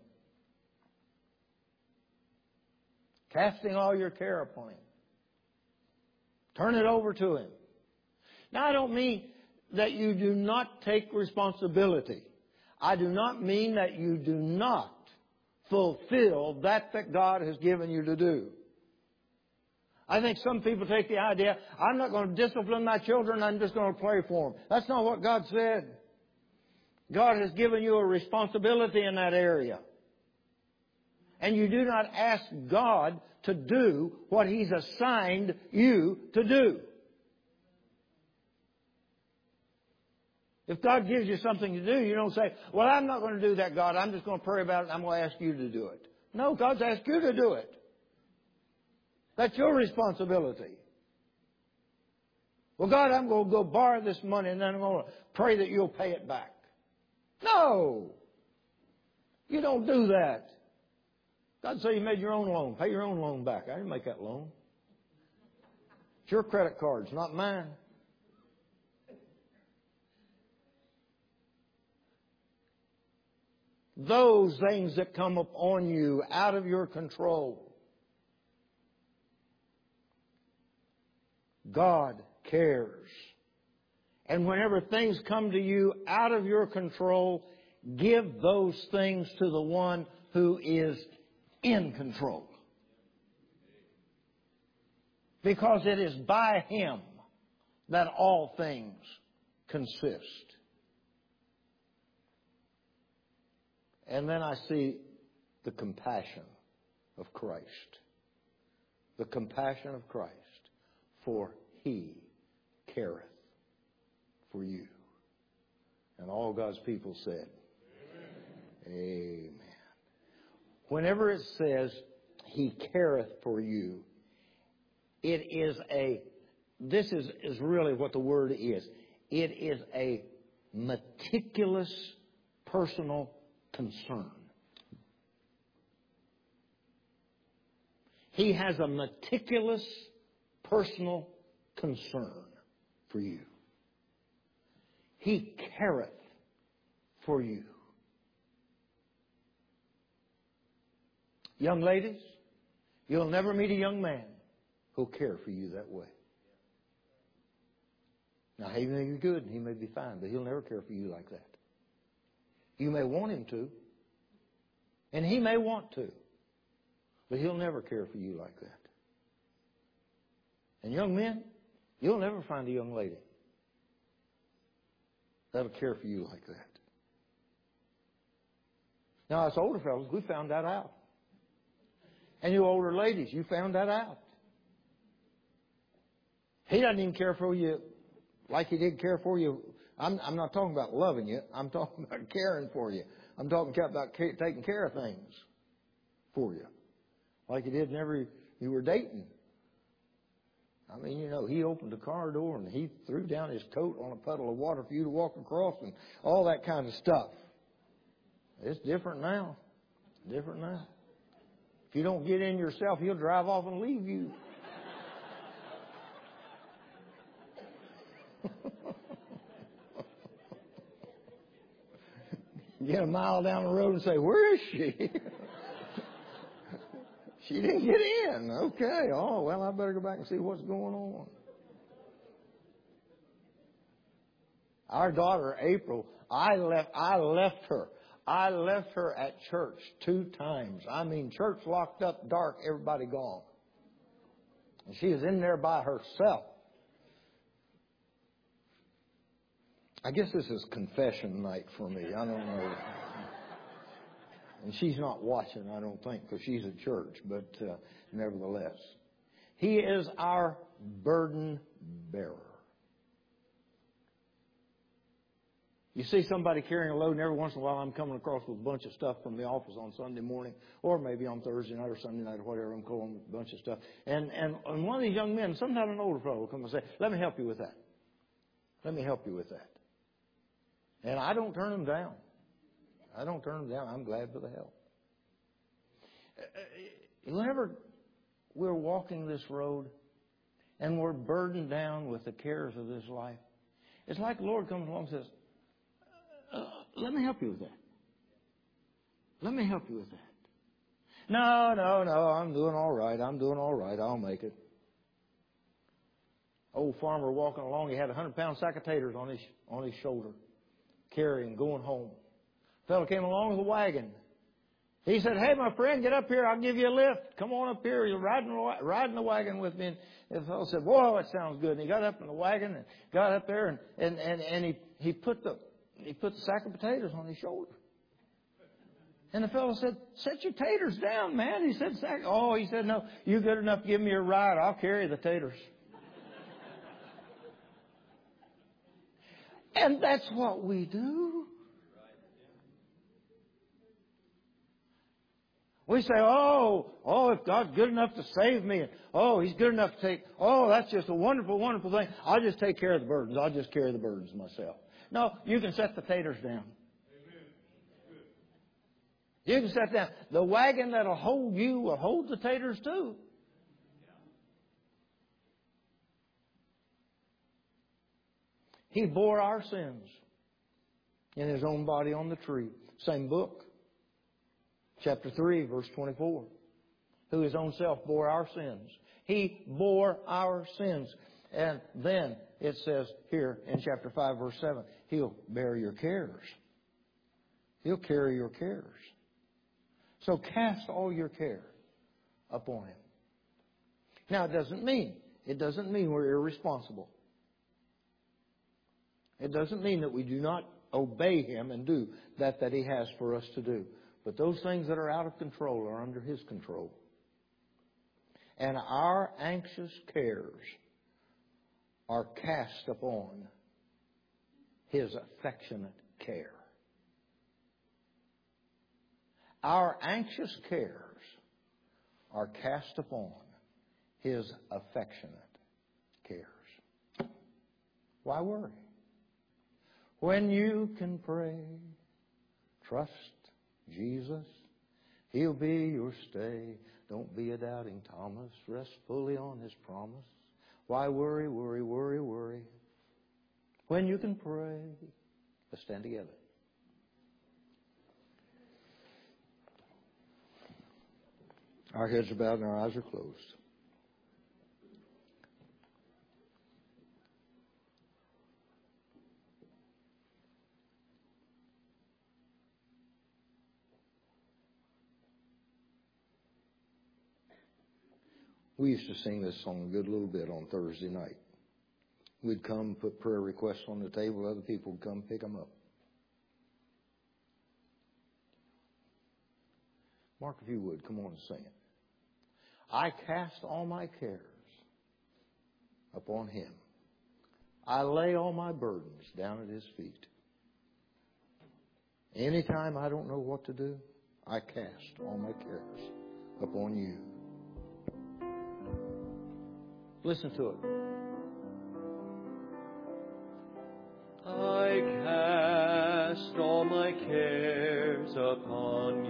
Casting all your care upon Him. Turn it over to Him. Now, I don't mean that you do not take responsibility. I do not mean that you do not fulfill that that God has given you to do. I think some people take the idea, I'm not going to discipline my children, I'm just going to pray for them. That's not what God said. God has given you a responsibility in that area. And you do not ask God to do what He's assigned you to do. If God gives you something to do, you don't say, well, I'm not going to do that, God. I'm just going to pray about it and I'm going to ask you to do it. No, God's asked you to do it. That's your responsibility. Well, God, I'm going to go borrow this money and then I'm going to pray that you'll pay it back. No. You don't do that. God said you made your own loan. Pay your own loan back. I didn't make that loan. It's your credit cards, not mine. Those things that come upon you out of your control, God cares. And whenever things come to you out of your control, give those things to the one who is in control. Because it is by Him that all things consist. And then I see the compassion of Christ. The compassion of Christ. For He careth for you. And all God's people said, Amen. Amen. Whenever it says He careth for you, it is a, this is, is really what the word is. It is a meticulous personal concern. He has a meticulous personal concern for you. He careth for you. Young ladies, you'll never meet a young man who'll care for you that way. Now, he may be good and he may be fine, but he'll never care for you like that. You may want him to, and he may want to, but he'll never care for you like that. And young men, you'll never find a young lady that'll care for you like that. Now, us older fellows, we found that out. And you older ladies, you found that out. He doesn't even care for you like he did care for you I'm, I'm not talking about loving you. I'm talking about caring for you. I'm talking about ca- taking care of things for you. Like he did whenever you were dating. I mean, you know, he opened the car door and he threw down his coat on a puddle of water for you to walk across and all that kind of stuff. It's different now. Different now. If you don't get in yourself, he'll drive off and leave you. Get a mile down the road and say, where is she? She didn't get in. Okay. Oh, well, I better go back and see what's going on. Our daughter, April, I left, I left her. I left her at church two times. I mean, church locked up, dark, everybody gone. And she is in there by herself. I guess this is confession night for me. I don't know. And she's not watching, I don't think, because she's at church. But uh, nevertheless, He is our burden bearer. You see somebody carrying a load, and every once in a while I'm coming across with a bunch of stuff from the office on Sunday morning, or maybe on Thursday night or Sunday night or whatever. I'm calling with a bunch of stuff. And, and, and one of these young men, sometimes an older fellow, will come and say, let me help you with that. Let me help you with that. And I don't turn them down. I don't turn them down. I'm glad for the help. Whenever we're walking this road and we're burdened down with the cares of this life, it's like the Lord comes along and says, uh, let me help you with that. Let me help you with that. No, no, no, I'm doing all right. I'm doing all right. I'll make it. Old farmer walking along, he had a hundred pound sack of taters on his, on his shoulder, carrying, going home. Fellow came along with a wagon. He said, hey, my friend, get up here. I'll give you a lift. Come on up here. You're riding, riding the wagon with me. And the fellow said, whoa, that sounds good. And he got up in the wagon and got up there and, and, and, and he, he put the, he put the sack of potatoes on his shoulder. And the fellow said, set your taters down, man. He said, sack. Oh, he said, no, you're good enough to give me a ride. I'll carry the taters. And that's what we do. We say, oh, oh, if God's good enough to save me, and oh, He's good enough to take, oh, that's just a wonderful, wonderful thing. I'll just take care of the burdens. I'll just carry the burdens myself. No, you can set the taters down. You can set down. The wagon that'll hold you will hold the taters too. He bore our sins in His own body on the tree. Same book. Chapter three, verse twenty-four. Who His own self bore our sins. He bore our sins. And then it says here in chapter five, verse seven, He'll bear your cares. He'll carry your cares. So cast all your care upon Him. Now it doesn't mean, it doesn't mean we're irresponsible. It doesn't mean that we do not obey Him and do that that He has for us to do. But those things that are out of control are under His control. And our anxious cares are cast upon His affectionate care. Our anxious cares are cast upon His affectionate cares. Why worry? When you can pray, trust Jesus, He'll be your stay. Don't be a doubting Thomas. Rest fully on His promise. Why worry, worry, worry, worry? When you can pray. Let's stand together. Our heads are bowed and our eyes are closed. We used to sing this song a good little bit on Thursday night. We'd come, put prayer requests on the table, other people would come pick them up. Mark, if you would, come on and sing it. I cast all my cares upon Him. I lay all my burdens down at His feet. Anytime I don't know what to do, I cast all my cares upon You. Listen to it. I cast all my cares upon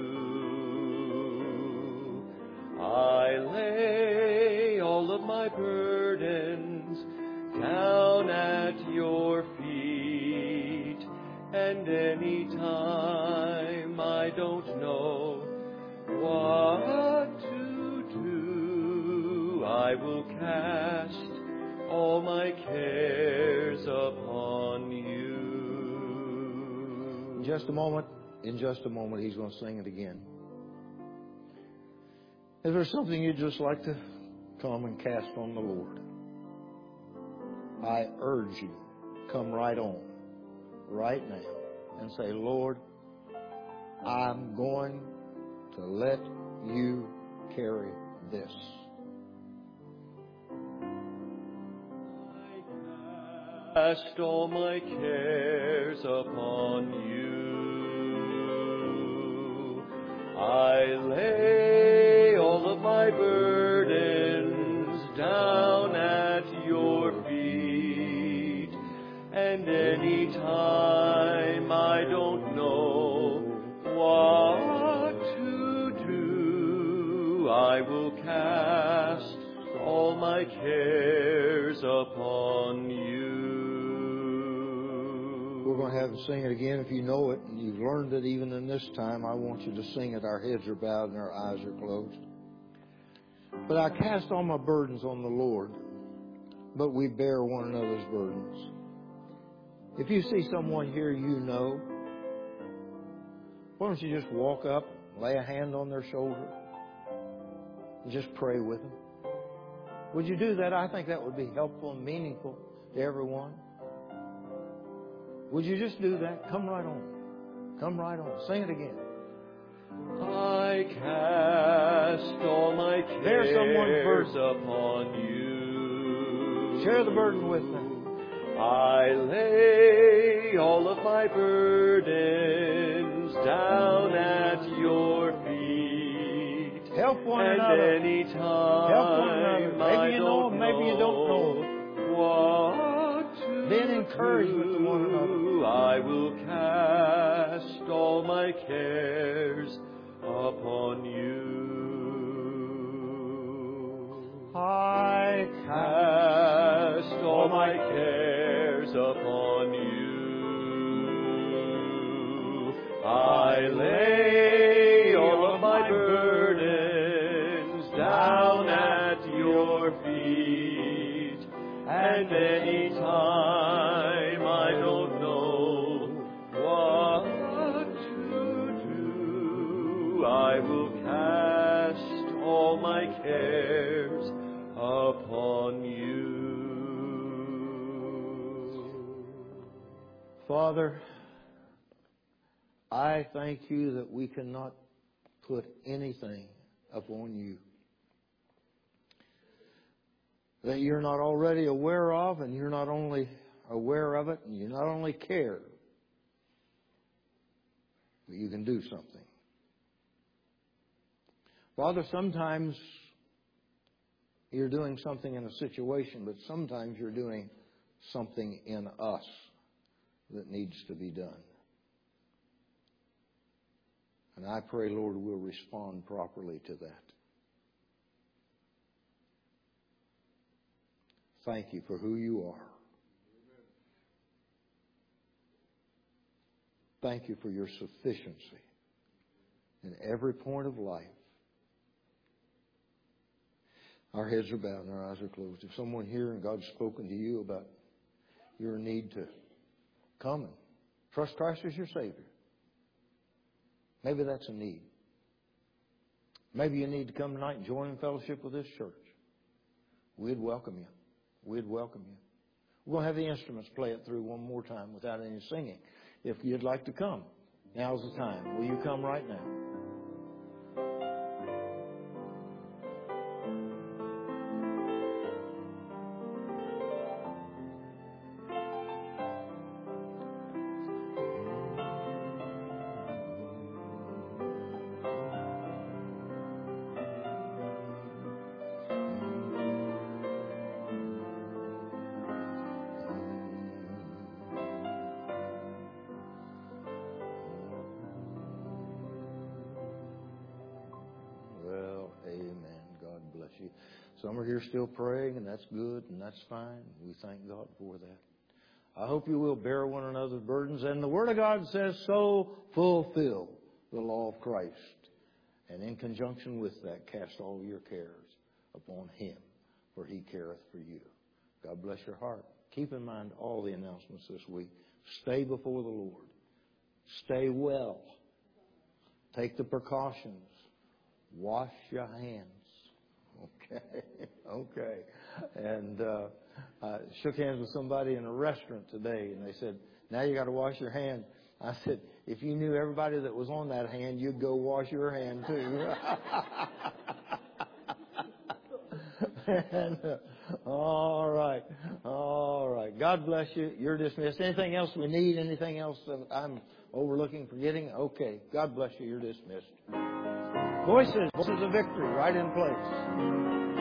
You. I lay all of my burdens down at Your feet. And any time I don't know what to do, I will cast all my cares upon You. In just a moment, in just a moment, He's going to sing it again. Is there something you'd just like to come and cast on the Lord? I urge you, come right on, right now, and say, Lord, I'm going to let You carry this. Cast all my cares upon You. I lay all of my burdens down at Your feet. And any time I don't know what to do, I will cast all my cares upon You. We're going to have them sing it again. If you know it and you've learned it even in this time, I want you to sing it. Our heads are bowed and our eyes are closed. But I cast all my burdens on the Lord, but we bear one another's burdens. If you see someone here you know, why don't you just walk up, lay a hand on their shoulder, and just pray with them? Would you do that? I think that would be helpful and meaningful to everyone. Would you just do that? Come right on. Come right on. Sing it again. I cast all my Bear someone's cares burden. upon You. Share the burden with them. I lay all of my burdens down at Your feet. Help one and another. any time Help one another. Maybe I you know them, maybe you don't know what to Be an encouragement to one another. do, I will cast all my cares upon You. I Cast all my cares upon You. I lay all of my burdens down at Your feet. And any time I don't know what to do, I will cast all my cares upon You. Father, I thank You that we cannot put anything upon You that You're not already aware of, and You're not only aware of it, and You not only care, but You can do something. Father, sometimes You're doing something in a situation, but sometimes You're doing something in us that needs to be done. And I pray, Lord, we'll respond properly to that. Thank You for who You are. Thank You for Your sufficiency in every point of life. Our heads are bowed and our eyes are closed. If someone here and God's spoken to you about your need to come and trust Christ as your Savior, maybe that's a need. Maybe you need to come tonight and join in fellowship with this church. We'd welcome you. We'd welcome you. We're going to have the instruments play it through one more time without any singing. If you'd like to come, now's the time. Will you come right now? you. Some are here still praying, and that's good, and that's fine. We thank God for that. I hope you will bear one another's burdens. And the Word of God says, so fulfill the law of Christ. And in conjunction with that, cast all your cares upon Him, for He careth for you. God bless your heart. Keep in mind all the announcements this week. Stay before the Lord. Stay well. Take the precautions. Wash your hands. Okay, okay. And uh, I shook hands with somebody in a restaurant today, and they said, now you got to wash your hand. I said, if you knew everybody that was on that hand, you'd go wash your hand too. and, uh, all right, all right. God bless you. You're dismissed. Anything else we need? Anything else that I'm overlooking, forgetting? Okay. God bless you. You're dismissed. Voices, voices of victory, right in place.